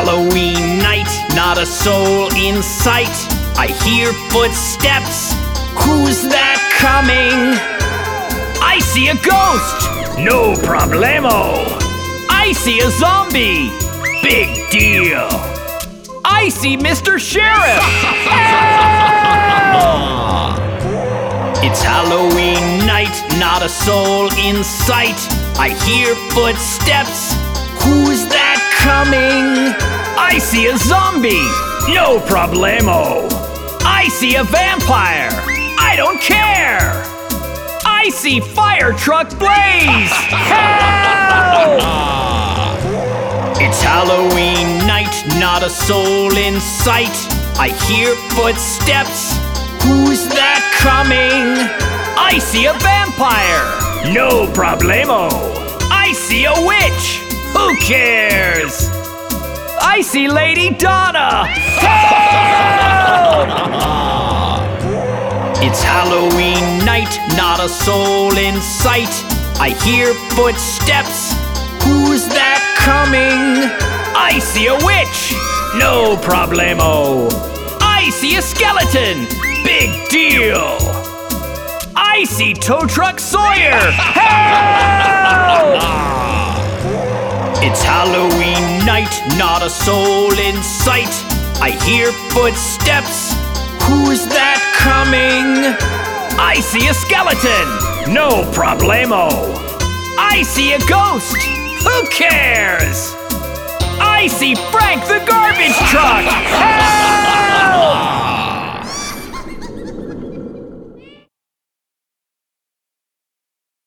Halloween night, not a soul in sight. I hear footsteps. Who's that coming? I see a ghost. No problemo. I see a zombie. Big deal. I see Mr. Sheriff. Help! It's Halloween night, not a soul in sight. I hear footsteps. Who's that coming? I see a zombie. No problemo. I see a vampire. I don't care. I see fire truck blaze. Help! It's Halloween night, not a soul in sight. I hear footsteps. Who's that coming? I see a vampire. No problemo. I see a witch. Who cares? I see Lady Donna. Help! It's Halloween night, not a soul in sight. I hear footsteps. Who's that coming? I see a witch. No problemo. I see a skeleton. Big deal. I see Tow Truck Sawyer. Help! It's Halloween night, not a soul in sight. I hear footsteps. Who's that coming? I see a skeleton. No problemo. I see a ghost. Who cares? I see Frank the garbage truck. Help!